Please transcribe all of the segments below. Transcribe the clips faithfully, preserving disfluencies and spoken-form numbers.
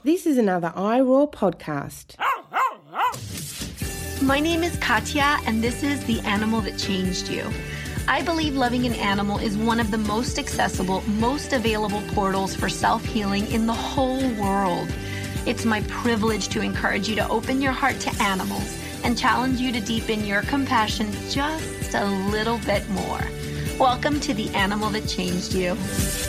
This is another iRaw podcast. My name is Katya, and this is The Animal That Changed You. I believe loving an animal is one of the most accessible, most available portals for self-healing in the whole world. It's my privilege to encourage you to open your heart to animals and challenge you to deepen your compassion just a little bit more. Welcome to The Animal That Changed You.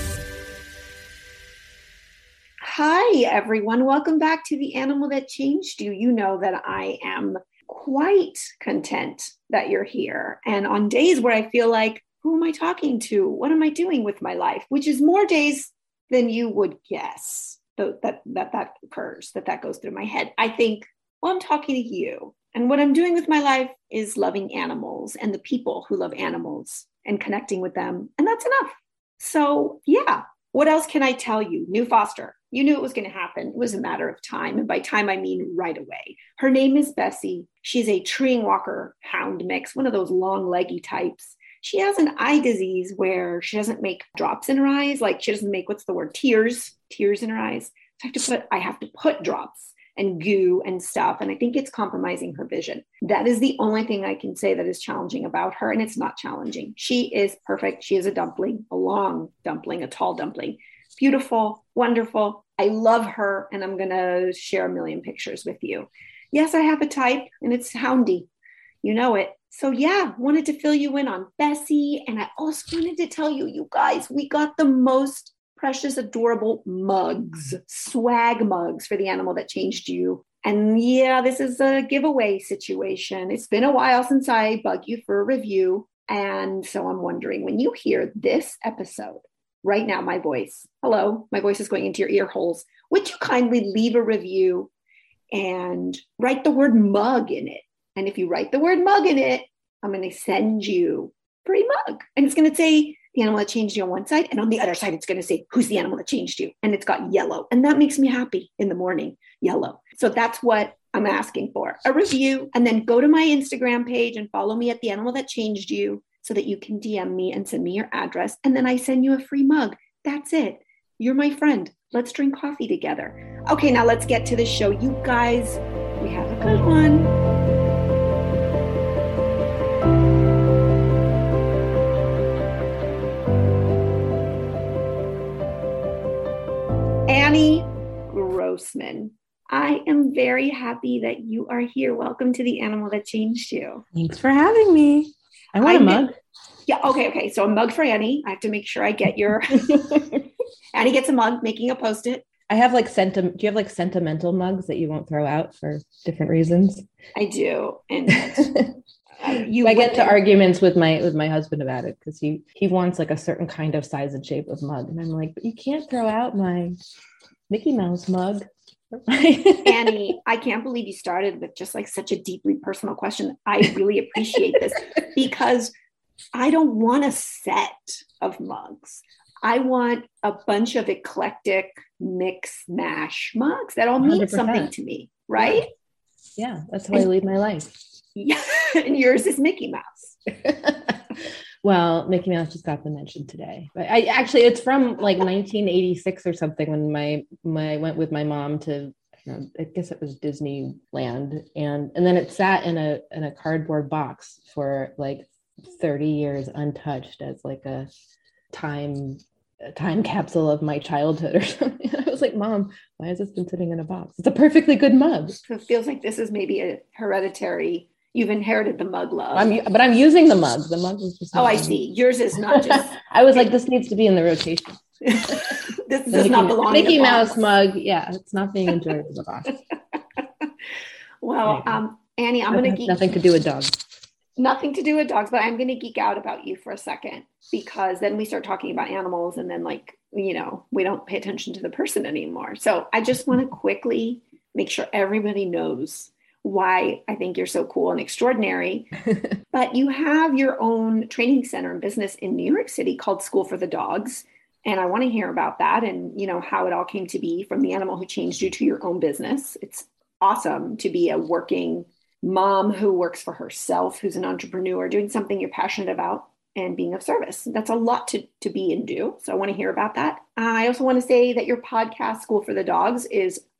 Hi, everyone. Welcome back to The Animal That Changed You. You know that I am quite content that you're here. And on days where I feel like, who am I talking to? What am I doing with my life? Which is more days than you would guess that that that, that occurs, that that goes through my head. I think, well, I'm talking to you. And what I'm doing with my life is loving animals and the people who love animals and connecting with them. And that's enough. So yeah, what else can I tell you? New foster. You knew it was going to happen. It was a matter of time. And by time, I mean right away. Her name is Bessie. She's a treeing walker hound mix, one of those long leggy types. She has an eye disease where she doesn't make drops in her eyes. Like she doesn't make, what's the word? Tears, tears in her eyes. So I have to put, I have to put drops and goo and stuff. And I think it's compromising her vision. That is the only thing I can say that is challenging about her. And it's not challenging. She is perfect. She is a dumpling, a long dumpling, a tall dumpling. Beautiful, wonderful. I love her. And I'm going to share a million pictures with you. Yes, I have a type and it's houndy. You know it. So yeah, wanted to fill you in on Bessie. And I also wanted to tell you, you guys, we got the most precious, adorable mugs, swag mugs for The Animal That Changed You. And yeah, this is a giveaway situation. It's been a while since I bug you for a review. And so I'm wondering, when you hear this episode, right now, my voice, hello, my voice is going into your ear holes. Would you kindly leave a review and write the word mug in it? And if you write the word mug in it, I'm going to send you a free mug. And it's going to say The Animal That Changed You on one side. And on the other side, it's going to say, who's the animal that changed you? And it's got yellow. And that makes me happy in the morning, yellow. So that's what I'm asking for, a review. And then go to my Instagram page and follow me at The Animal That Changed You, so that you can D M me and send me your address. And then I send you a free mug. That's it. You're my friend. Let's drink coffee together. Okay, now let's get to the show. You guys, we have a good one. Annie Grossman. I am very happy that you are here. Welcome to The Animal That Changed You. Thanks for having me. I want I a mug. Did, yeah. Okay. Okay. So a mug for Annie. I have to make sure I get your, Annie gets a mug, making a Post-it. I have like sentiment. Do you have like sentimental mugs that you won't throw out for different reasons? I do. And uh, you I get to arguments with my, with my husband about it because he, he wants like a certain kind of size and shape of mug. And I'm like, but you can't throw out my Mickey Mouse mug. Annie, I can't believe you started with just like such a deeply personal question. I really appreciate this because I don't want a set of mugs. I want a bunch of eclectic mix mash mugs that all mean one hundred percent something to me, right? Yeah, that's how and, I lead my life. Yeah, and yours is Mickey Mouse. Well, Mickey Mouse just got the mention today, but I actually, it's from like nineteen eighty-six or something when my, my, I went with my mom to, you know, I guess it was Disneyland. And, and then it sat in a, in a cardboard box for like thirty years untouched as like a time, a time capsule of my childhood or something. I was like, Mom, why has this been sitting in a box? It's a perfectly good mug. So it feels like this is maybe a hereditary. You've inherited the mug love. I'm, but I'm using the mug. The mug was just. Oh, I see. Yours is not just. I was like, this needs to be in the rotation. This does not belong. Mickey in a Mouse box. mug. Yeah, it's not being enjoyed in the box. Well, um, Annie, I'm going to geek. Nothing to do with dogs. Nothing to do with dogs, but I'm going to geek out about you for a second because then we start talking about animals and then like, you know, we don't pay attention to the person anymore. So I just want to quickly make sure everybody knows why I think you're so cool and extraordinary. But you have your own training center and business in New York City called School for the Dogs. And I want to hear about that and, you know, how it all came to be from the animal who changed you to your own business. It's awesome to be a working mom who works for herself, who's an entrepreneur, doing something you're passionate about and being of service. That's a lot to, to be and do. So I want to hear about that. I also want to say that your podcast, School for the Dogs, is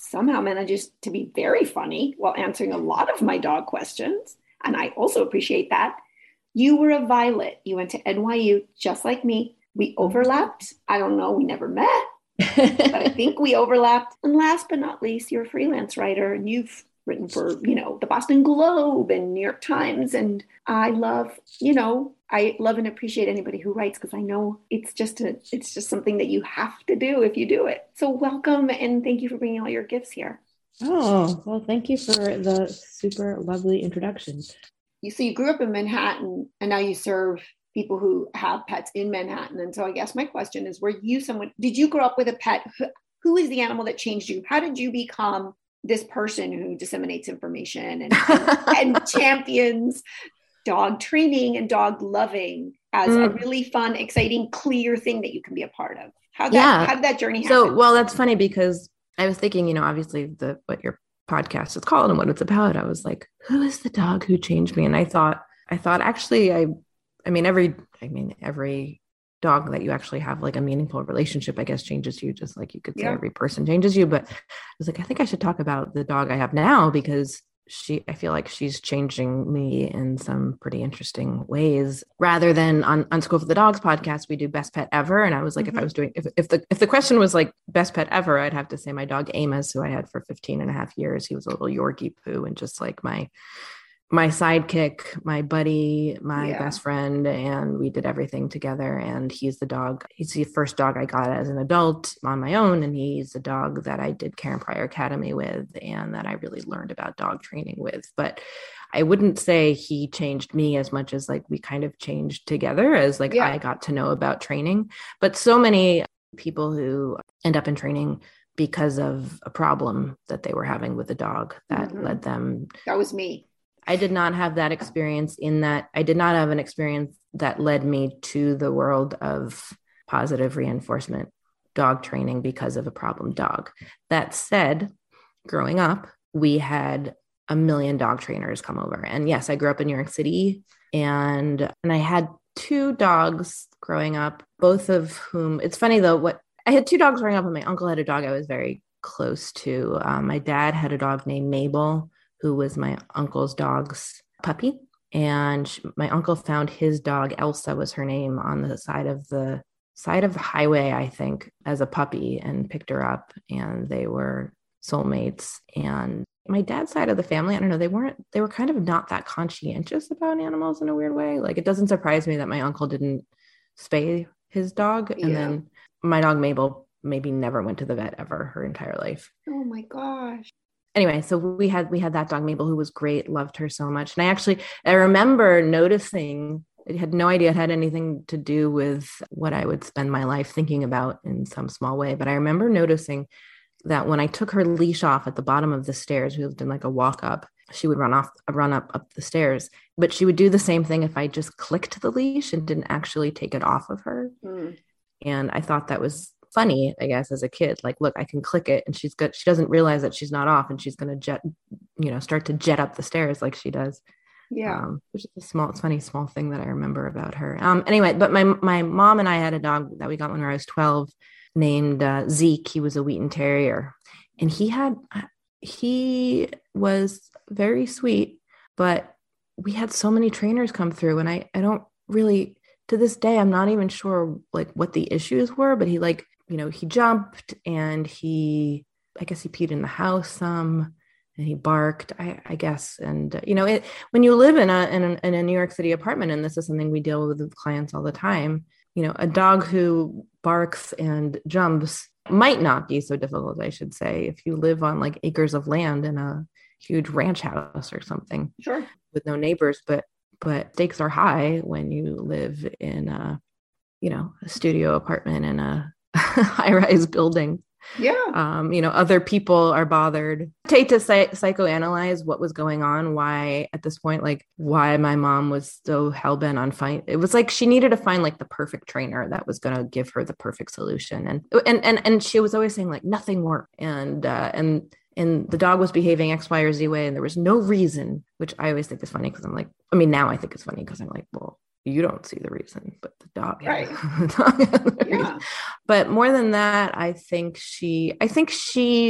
somehow manages to be very funny while answering a lot of my dog questions. And I also appreciate that. You were a Violet. You went to N Y U just like me. We overlapped. I don't know. We never met, but I think we overlapped. And last but not least, you're a freelance writer and you've written for, you know, the Boston Globe and New York Times. And I love, you know, I love and appreciate anybody who writes because I know it's just a, it's just something that you have to do if you do it. So welcome and thank you for bringing all your gifts here. Oh, well, thank you for the super lovely introduction. You so you grew up in Manhattan and now you serve people who have pets in Manhattan. And so I guess my question is, were you someone, did you grow up with a pet? Who, who is the animal that changed you? How did you become this person who disseminates information and, and, and champions dog training and dog loving as mm. a really fun, exciting, clear thing that you can be a part of? How that, yeah. how did that journey happen? So, well, that's funny because I was thinking, you know, obviously the, what your podcast is called and what it's about. I was like, who is the dog who changed me? And I thought, I thought actually, I, I mean, every, I mean, every dog that you actually have like a meaningful relationship, I guess, changes you, just like you could say yeah. every person changes you. But I was like, I think I should talk about the dog I have now because she, I feel like she's changing me in some pretty interesting ways. Rather than on, on School for the Dogs podcast, we do best pet ever. And I was like, mm-hmm. if I was doing, if, if the, if the question was like best pet ever, I'd have to say my dog Amos, who I had for fifteen and a half years. He was a little Yorkie poo and just like my, my sidekick, my buddy, my yeah. best friend, and we did everything together. And he's the dog. He's the first dog I got as an adult on my own. And he's the dog that I did Karen Pryor Academy with and that I really learned about dog training with. But I wouldn't say he changed me as much as like we kind of changed together as like yeah. I got to know about training. But so many people who end up in training because of a problem that they were having with a dog that mm-hmm. led them. That was me. I did not have that experience in that I did not have an experience that led me to the world of positive reinforcement dog training because of a problem dog. That said, growing up, we had a million dog trainers come over. And yes, I grew up in New York City and, and I had two dogs growing up, both of whom, it's funny though, what I had two dogs growing up and my uncle had a dog I was very close to. Um, my dad had a dog named Mabel, who was my uncle's dog's puppy. And my uncle found his dog, Elsa was her name, on the side of the side of the highway, I think, as a puppy and picked her up. And they were soulmates. And my dad's side of the family, I don't know, they weren't, they were kind of not that conscientious about animals in a weird way. Like, it doesn't surprise me that my uncle didn't spay his dog. And yeah. then my dog, Mabel, maybe never went to the vet ever her entire life. Oh my gosh. Anyway, so we had we had that dog Mabel, who was great, loved her so much. And I actually, I remember noticing, I had no idea it had anything to do with what I would spend my life thinking about in some small way. But I remember noticing that when I took her leash off at the bottom of the stairs, we lived in like a walk up, she would run off, run up, up the stairs. But she would do the same thing if I just clicked the leash and didn't actually take it off of her. Mm. And I thought that was funny, I guess, as a kid. Like, look, I can click it and she's good. She doesn't realize that she's not off and she's going to jet, you know, start to jet up the stairs like she does. Yeah. Um, which is a small, it's funny, small thing that I remember about her. Um, anyway, but my, my mom and I had a dog that we got when I was twelve named uh, Zeke. He was a Wheaten Terrier and he had, he was very sweet, but we had so many trainers come through and I, I don't really, to this day, I'm not even sure like what the issues were, but he like, you know, he jumped and he, I guess he peed in the house some and he barked, I, I guess. And, uh, you know, it, when you live in a, in a, in a New York City apartment, and this is something we deal with with clients all the time, you know, a dog who barks and jumps might not be so difficult, I should say, if you live on like acres of land in a huge ranch house or something. Sure. With no neighbors, but but stakes are high when you live in a, you know, a studio apartment in a high-rise building. Yeah. Um, you know, other people are bothered. Take to psych- psychoanalyze what was going on, why at this point, like why my mom was so hell-bent on fight. It was like she needed to find like the perfect trainer that was going to give her the perfect solution. And, and, and, and she was always saying like nothing worked. And, uh, and, and the dog was behaving X, Y, or Z way. And there was no reason, which I always think is funny because I'm like, I mean, now I think it's funny because I'm like, well, you don't see the reason, but the dog. Right. the dog yeah. But more than that, I think she, I think she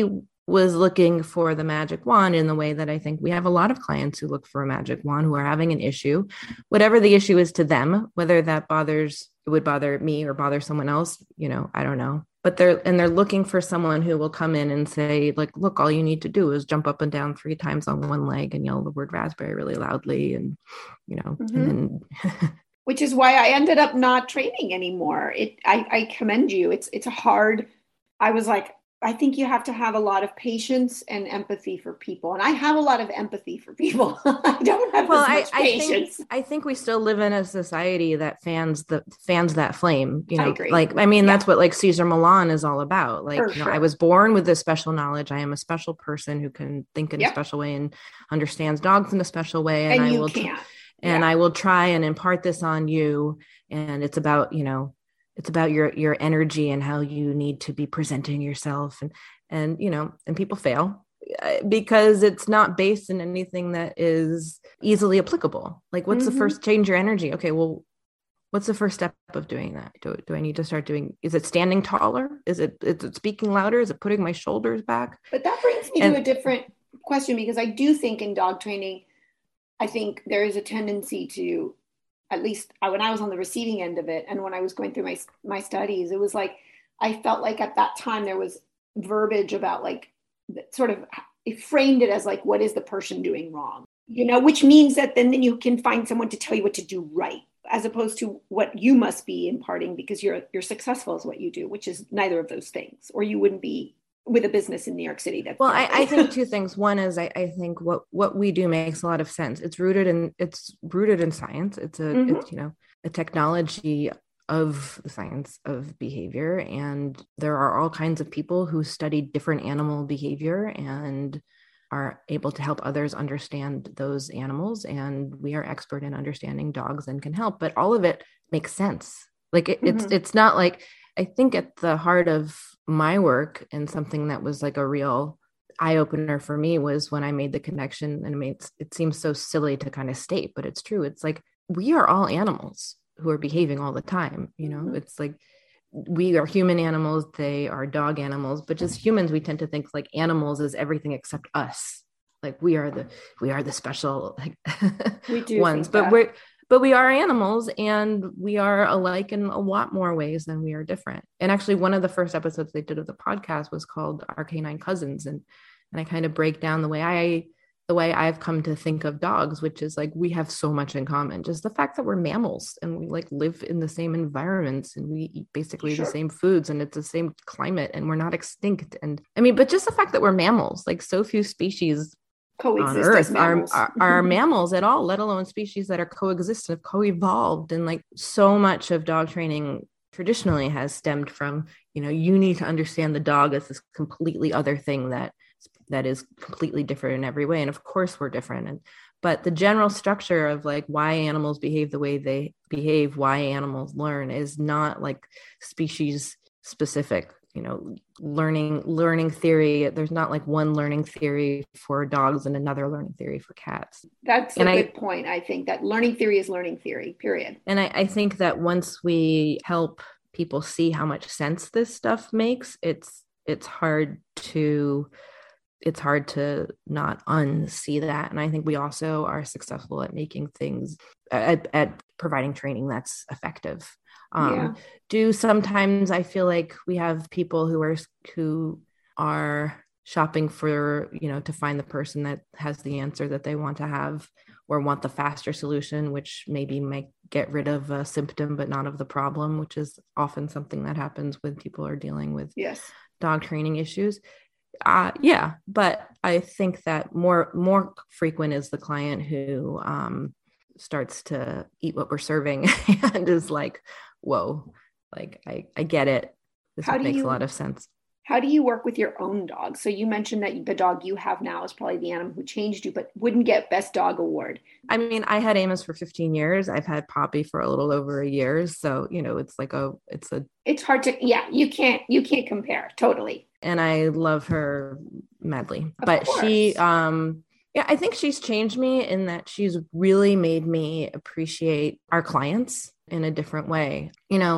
was looking for the magic wand in the way that I think we have a lot of clients who look for a magic wand, who are having an issue, whatever the issue is to them, whether that bothers, it would bother me or bother someone else, you know, I don't know. But they're, and they're looking for someone who will come in and say, like, look, all you need to do is jump up and down three times on one leg and yell the word raspberry really loudly. And, you know, mm-hmm. and then. Which is why I ended up not training anymore. It, I, I commend you. It's, it's a hard, I was like, I think you have to have a lot of patience and empathy for people. And I have a lot of empathy for people. I don't have well, as much I, patience. I think, I think we still live in a society that fans the fans that flame, you know, I agree. like, I mean, yeah. that's what like Cesar Millan is all about. Like, for you know, sure. I was born with this special knowledge. I am a special person who can think in yep. a special way and understands dogs in a special way. And, and I you will, can't. and yeah. I will try and impart this on you. And it's about, you know, it's about your, your energy and how you need to be presenting yourself. And, And, you know, and people fail because it's not based in anything that is easily applicable. Like, what's mm-hmm. the first change your energy? Okay, well, what's the first step of doing that? Do, do I need to start doing, is it standing taller? Is it, is it speaking louder? Is it putting my shoulders back? But that brings me and, to a different question, because I do think in dog training, I think there is a tendency to, at least when I was on the receiving end of it, and when I was going through my, my studies, it was like, I felt like at that time there was verbiage about like sort of it framed it as like, what is the person doing wrong, you know, which means that then, then you can find someone to tell you what to do right, as opposed to what you must be imparting because you're you're successful is what you do, which is neither of those things, or you wouldn't be with a business in New York City. That's well, I, I think two things. One is I, I think what what we do makes a lot of sense. It's rooted in it's rooted in science. It's a mm-hmm. it's, you know, a technology of the science of behavior. And there are all kinds of people who study different animal behavior and are able to help others understand those animals. And we are expert in understanding dogs and can help, but all of it makes sense. Like it, mm-hmm. it's, it's not like, I think at the heart of my work and something that was like a real eye opener for me was when I made the connection. And I mean, it's, it seems so silly to kind of state, but it's true. It's like, we are all animals who are behaving all the time. You know, mm-hmm. it's like, we are human animals, they are dog animals, but just humans, we tend to think like animals is everything except us. Like we are the, we are the special like, we do ones, but that. we're, but we are animals and we are alike in a lot more ways than we are different. And actually one of the first episodes they did of the podcast was called Our Canine Cousins. And, and I kind of break down the way I, the way I've come to think of dogs, which is like, we have so much in common. Just the fact that we're mammals and we like live in the same environments and we eat basically sure. the same foods and it's the same climate and we're not extinct. And I mean, but just the fact that we're mammals, like so few species coexist on Earth are, are, are mammals at all, let alone species that are coexistent, co-evolved. And like so much of dog training traditionally has stemmed from, you know, you need to understand the dog as this completely other thing that that is completely different in every way. And of course we're different. And, but the general structure of like why animals behave the way they behave, why animals learn is not like species specific, you know, learning, learning theory. There's not like one learning theory for dogs and another learning theory for cats. That's and a I, good point. I think that learning theory is learning theory, period. And I, I think that once we help people see how much sense this stuff makes, it's, it's hard to it's hard to not unsee that. And I think we also are successful at making things, at, at providing training that's effective. Um, yeah. Do sometimes I feel like we have people who are, who are shopping for, you know, to find the person that has the answer that they want to have or want the faster solution, which maybe might get rid of a symptom, but not of the problem, which is often something that happens when people are dealing with yes. dog training issues. Uh, yeah, but I think that more more frequent is the client who um, starts to eat what we're serving and is like, whoa, like I, I get it. This makes you, a lot of sense. How do you work with your own dog? So you mentioned that the dog you have now is probably the animal who changed you, but wouldn't get best dog award. I mean, I had Amos for fifteen years. I've had Poppy for a little over a year. So, you know, it's like a, it's a, it's hard to, yeah, you can't, you can't compare totally. And I love her madly, of but course. she, um, yeah, I think she's changed me in that she's really made me appreciate our clients in a different way. You know,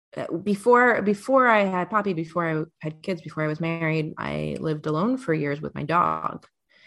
before before I had Poppy, before I had kids, before I was married, I lived alone for years with my dog,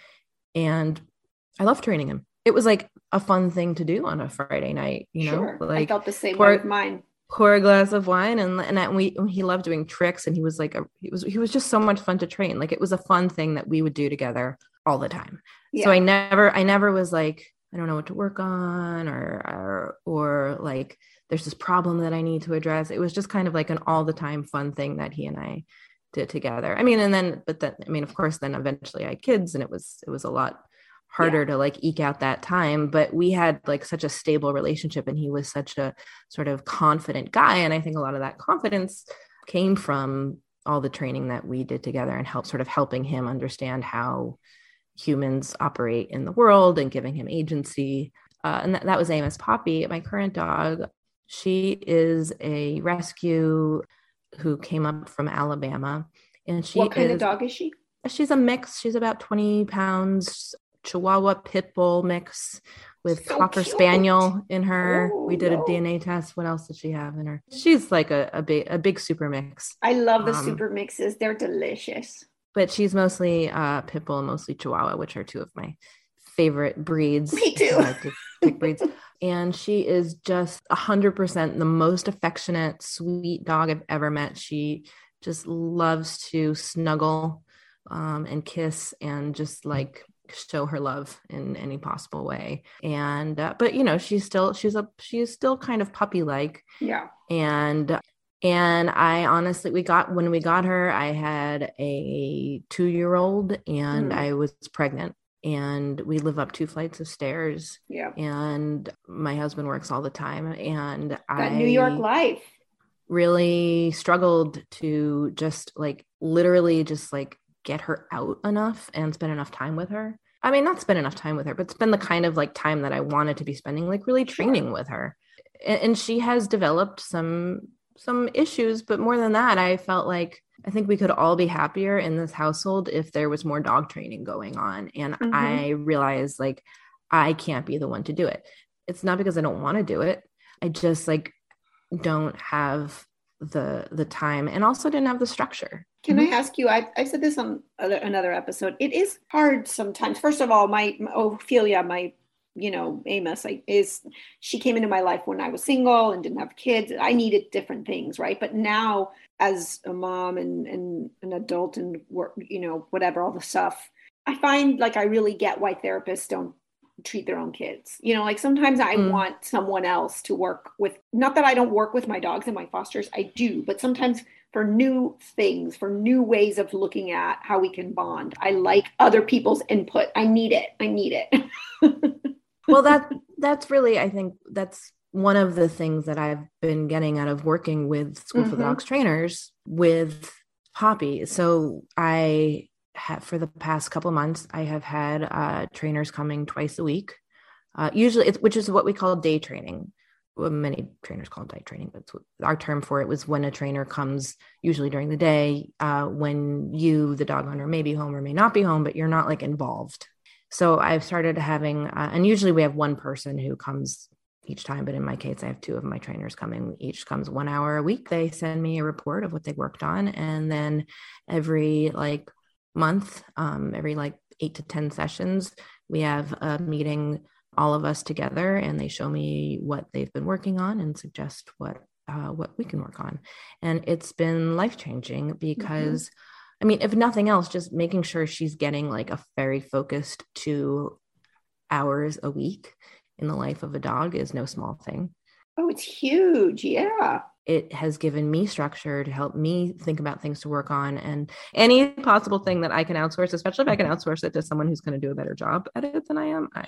and I loved training him. It was like a fun thing to do on a Friday night, you Sure. know. Like I felt the same pour, way with mine. Pour a glass of wine, and and that we he loved doing tricks, and he was like a he was he was just so much fun to train. Like it was a fun thing that we would do together all the time. Yeah. So I never I never was like, I don't know what to work on, or or or like there's this problem that I need to address. It was just kind of like an all the time fun thing that he and I did together. I mean, and then, but then, I mean, of course, then eventually I had kids, and it was, it was a lot harder yeah. to like eke out that time, but we had like such a stable relationship, and he was such a sort of confident guy. And I think a lot of that confidence came from all the training that we did together, and help sort of helping him understand how humans operate in the world and giving him agency. Uh, and that, that was Amos. Poppy, my current dog. She is a rescue who came up from Alabama. And she What kind is, of dog is she? She's a mix. She's about twenty pounds, Chihuahua pit bull mix with so Cocker cute. Spaniel in her. Oh, we did no. a D N A test. What else did she have in her? She's like a, a big a big super mix. I love the um, super mixes. They're delicious. But she's mostly uh, pit bull and mostly Chihuahua, which are two of my favorite breeds. Me too. I like to pick breeds. And she is just one hundred percent the most affectionate, sweet dog I've ever met. She just loves to snuggle um, and kiss and just like show her love in any possible way. And uh, but you know, she's still she's a she's still kind of puppy like. Yeah. And and I honestly, we got when we got her, I had a two-year-old, and mm. I was pregnant. And we live up two flights of stairs. Yeah. And my husband works all the time. And that I New York life really struggled to just like literally just like get her out enough and spend enough time with her. I mean, not spend enough time with her, but spend the kind of like time that I wanted to be spending, like really training sure. with her. And, and she has developed some some issues, but more than that, I felt like I think we could all be happier in this household if there was more dog training going on. And mm-hmm. I realized like, I can't be the one to do it. It's not because I don't want to do it. I just like don't have the, the time, and also didn't have the structure. Can mm-hmm. I ask you, I, I said this on other, another episode. It is hard sometimes. First of all, my, my Ophelia, my you know, Amos, like, is she came into my life when I was single and didn't have kids. I needed different things, right? But now, as a mom and, and an adult and work, you know, whatever, all the stuff, I find like I really get why therapists don't treat their own kids. You know, like sometimes I mm. want someone else to work with. Not that I don't work with my dogs and my fosters, I do, but sometimes for new things, for new ways of looking at how we can bond, I like other people's input. I need it. I need it. Well, that that's really, I think that's one of the things that I've been getting out of working with School mm-hmm. for the Dogs trainers with Poppy. So I have, for the past couple of months, I have had uh, trainers coming twice a week. Uh, usually, it's, which is what we call day training. Well, many trainers call it day training, but our term for it was when a trainer comes, usually during the day, uh, when you, the dog owner, may be home or may not be home, but you're not like involved. So I've started having, uh, and usually we have one person who comes each time, but in my case, I have two of my trainers coming. Each comes one hour a week. They send me a report of what they worked on. And then every like month, um, every like eight to ten sessions, we have a meeting, all of us together, and they show me what they've been working on and suggest what, uh, what we can work on. And it's been life-changing because mm-hmm. I mean, if nothing else, just making sure she's getting like a very focused two hours a week in the life of a dog is no small thing. Oh, it's huge. Yeah. It has given me structure to help me think about things to work on, and any possible thing that I can outsource, especially if I can outsource it to someone who's going to do a better job at it than I am, I,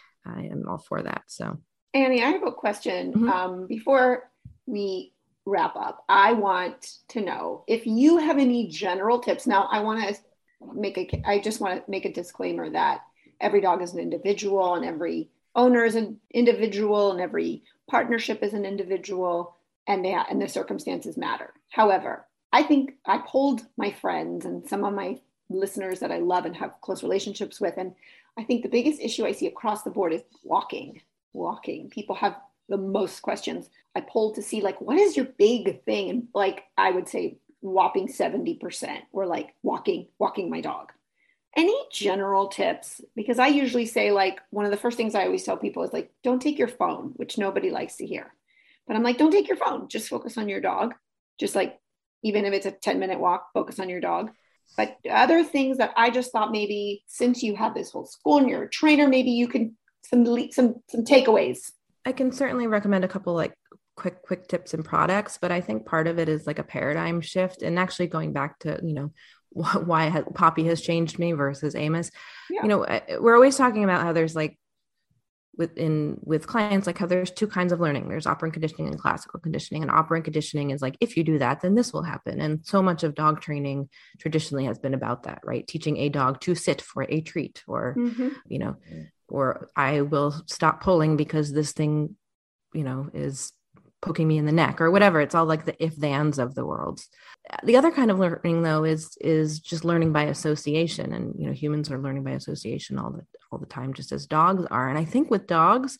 I am all for that. So Annie, I have a question. Mm-hmm. Um, before we wrap up, I want to know if you have any general tips. Now, I want to make a, I just want to make a disclaimer that every dog is an individual, and every owner is an individual, and every partnership is an individual, and they, and the circumstances matter. However, I think I polled my friends and some of my listeners that I love and have close relationships with. And I think the biggest issue I see across the board is walking, walking. People have the most questions. I polled to see like, what is your big thing? And like, I would say whopping seventy percent were like walking, walking my dog. Any general tips? Because I usually say like, one of the first things I always tell people is like, don't take your phone, which nobody likes to hear. But I'm like, don't take your phone. Just focus on your dog. Just like, even if it's a ten minute walk, focus on your dog. But other things that I just thought maybe since you have this whole school and you're a trainer, maybe you can some some some takeaways. I can certainly recommend a couple like quick quick tips and products, but I think part of it is like a paradigm shift. And actually going back to, you know, why has, Poppy has changed me versus Amos. Yeah. You know, we're always talking about how there's like within with clients, like how there's two kinds of learning. There's operant conditioning and classical conditioning. And operant conditioning is like, if you do that, then this will happen. And so much of dog training traditionally has been about that, right? Teaching a dog to sit for a treat, or, mm-hmm. you know, or I will stop pulling because this thing, you know, is poking me in the neck or whatever. It's all like the if thans of the world. The other kind of learning though is is just learning by association. And, you know, humans are learning by association all the all the time, just as dogs are. And I think with dogs,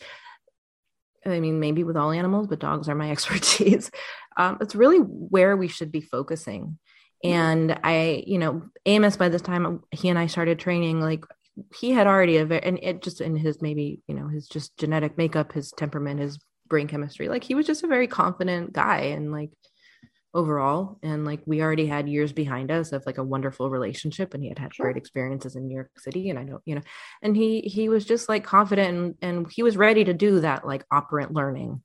I mean, maybe with all animals, but dogs are my expertise. Um, it's really where we should be focusing. And I, you know, Amos, by this time he and I started training, like he had already a very, and it just in his, maybe, you know, his just genetic makeup, his temperament, his brain chemistry, like he was just a very confident guy. And like, overall, and like we already had years behind us of like a wonderful relationship, and he had had sure. great experiences in New York City, and I know, you know, and he he was just like confident, and, and he was ready to do that like operant learning.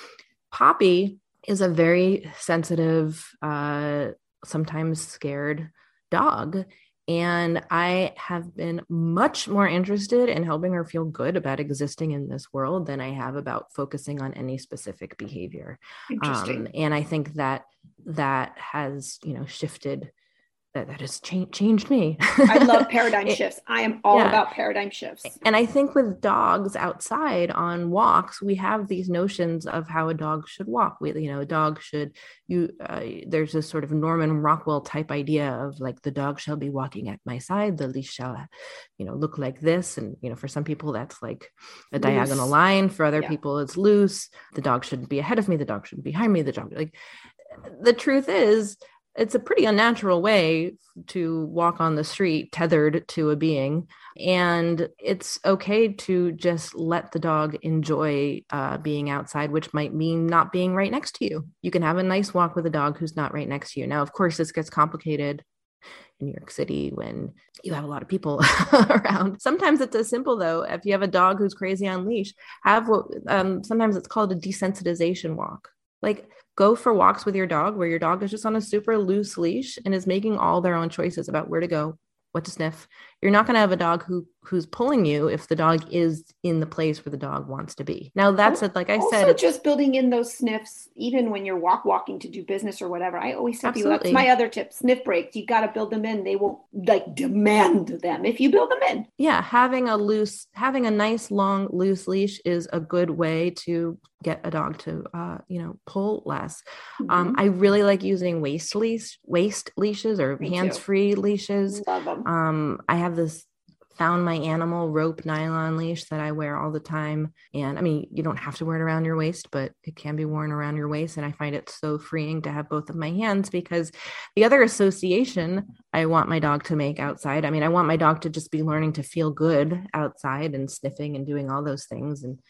Poppy is a very sensitive, uh sometimes scared dog, and I have been much more interested in helping her feel good about existing in this world than I have about focusing on any specific behavior. Interesting. Um, and I think that that has, you know, shifted, that, that has cha- changed me. I love paradigm it, shifts. I am all yeah. about paradigm shifts. And I think with dogs outside on walks, we have these notions of how a dog should walk. We, you know, a dog should, you, uh, there's this sort of Norman Rockwell type idea of like, the dog shall be walking at my side, the leash shall, you know, look like this. And, you know, for some people that's like a loose. Diagonal line. For other yeah. people, it's loose. The dog shouldn't be ahead of me. The dog shouldn't be behind me. The dog, like, the truth is, it's a pretty unnatural way to walk on the street tethered to a being. And it's okay to just let the dog enjoy uh, being outside, which might mean not being right next to you. You can have a nice walk with a dog who's not right next to you. Now, of course, this gets complicated in New York City when you have a lot of people around. Sometimes it's as simple though. If you have a dog who's crazy on leash, have what um, sometimes it's called a desensitization walk. Like, go for walks with your dog where your dog is just on a super loose leash and is making all their own choices about where to go, what to sniff. You're not going to have a dog who who's pulling you if the dog is in the place where the dog wants to be. Now that's it. Like I also said, just building in those sniffs, even when you're walk walking to do business or whatever. I always tell people that's my other tip. Sniff breaks. You got to build them in. They won't like demand them if you build them in. Yeah. Having a loose, having a nice long loose leash is a good way to get a dog to, uh, you know, pull less. Mm-hmm. Um, I really like using waist leash, waist leashes or hands-free leashes. Love them. Um, I have this Found My Animal rope nylon leash that I wear all the time. And I mean, you don't have to wear it around your waist, but it can be worn around your waist. And I find it so freeing to have both of my hands, because the other association I want my dog to make outside, I mean, I want my dog to just be learning to feel good outside and sniffing and doing all those things. And,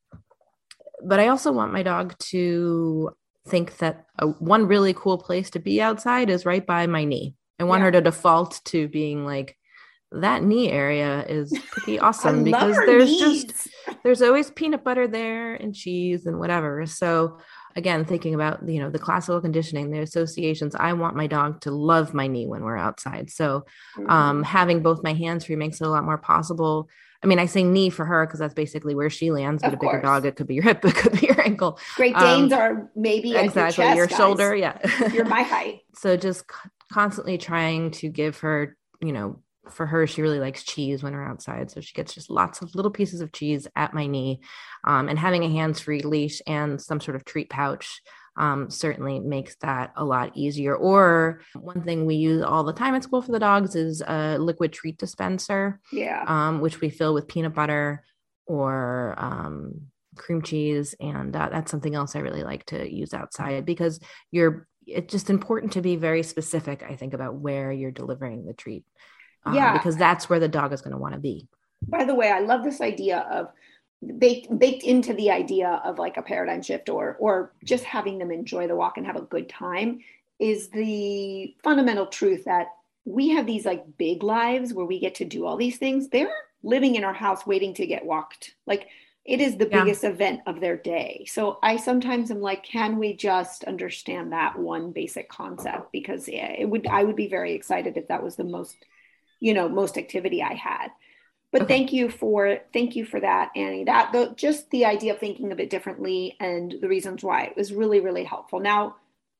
but I also want my dog to think that a, one really cool place to be outside is right by my knee. I want yeah. her to default to being like, that knee area is pretty awesome because there's knees. just, there's always peanut butter there and cheese and whatever. So again, thinking about, you know, the classical conditioning, the associations, I want my dog to love my knee when we're outside. So um, having both my hands free makes it a lot more possible. I mean, I say knee for her because that's basically where she lands, but of a bigger course. Dog, it could be your hip, it could be your ankle. Great Danes um, are maybe exactly your, your chest, shoulder. Yeah. You're my height. So just c- constantly trying to give her, you know, for her, she really likes cheese when we're outside. So she gets just lots of little pieces of cheese at my knee, um, and having a hands-free leash and some sort of treat pouch um, certainly makes that a lot easier. Or one thing we use all the time at school for the dogs is a liquid treat dispenser, yeah, um, which we fill with peanut butter or um, cream cheese. And uh, that's something else I really like to use outside, because you're, it's just important to be very specific, I think, about where you're delivering the treat. Um, yeah. Because that's where the dog is going to want to be. By the way, I love this idea of baked, baked into the idea of like a paradigm shift, or, or just having them enjoy the walk and have a good time, is the fundamental truth that we have these like big lives where we get to do all these things. They're living in our house waiting to get walked. Like, it is the yeah. biggest event of their day. So I sometimes am like, can we just understand that one basic concept? Because it would, I would be very excited if that was the most, you know, most activity I had. But okay. thank you for, thank you for that, Annie. That the, just the idea of thinking of it differently and the reasons why, it was really, really helpful. Now,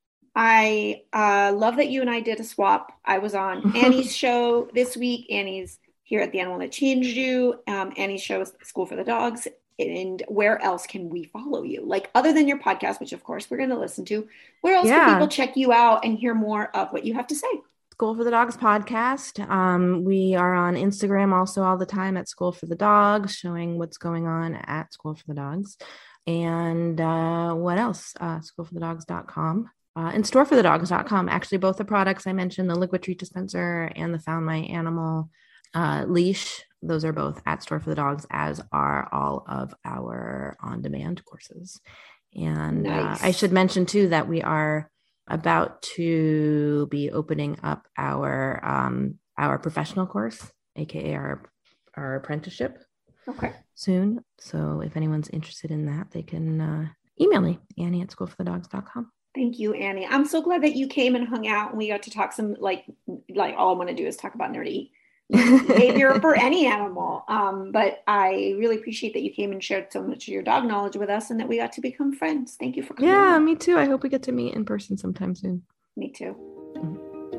I uh, love that you and I did a swap. I was on Annie's show this week. Annie's here at The Animal That Changed You. Um, Annie's show is School for the Dogs. And where else can we follow you? Like, other than your podcast, which of course we're going to listen to, where else yeah. can people check you out and hear more of what you have to say? School for the Dogs podcast. Um, we are on Instagram also all the time at School for the Dogs, showing what's going on at School for the Dogs. And uh, what else? Uh, school for the dogs dot com. Uh, and store for the dogs dot com. Actually, both the products I mentioned, the liquid treat dispenser and the Found My Animal uh, leash, those are both at Store for the Dogs, as are all of our on-demand courses. And nice. uh, I should mention too that we are about to be opening up our um, our professional course, aka our our apprenticeship, okay, soon. So if anyone's interested in that, they can uh, email me, Annie at school for the dogs dot com. Thank you, Annie. I'm so glad that you came and hung out and we got to talk some, like, like all I want to do is talk about nerdy behavior for any animal. Um, but I really appreciate that you came and shared so much of your dog knowledge with us, and that we got to become friends. Thank you for coming. Yeah, on. Me too. I hope we get to meet in person sometime soon. Me too. Mm-hmm.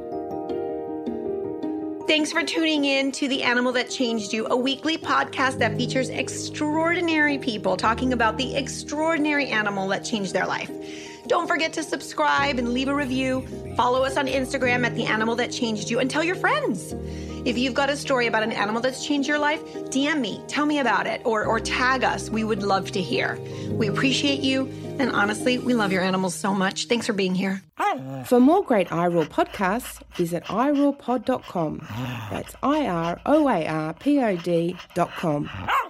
Thanks for tuning in to The Animal That Changed You, a weekly podcast that features extraordinary people talking about the extraordinary animal that changed their life. Don't forget to subscribe and leave a review. Follow us on Instagram at The Animal That Changed You, and tell your friends. If you've got a story about an animal that's changed your life, D M me, tell me about it, or, or tag us. We would love to hear. We appreciate you. And honestly, we love your animals so much. Thanks for being here. For more great I R O A R podcasts, visit i roar pod dot com. That's I R O A R P O D dot com.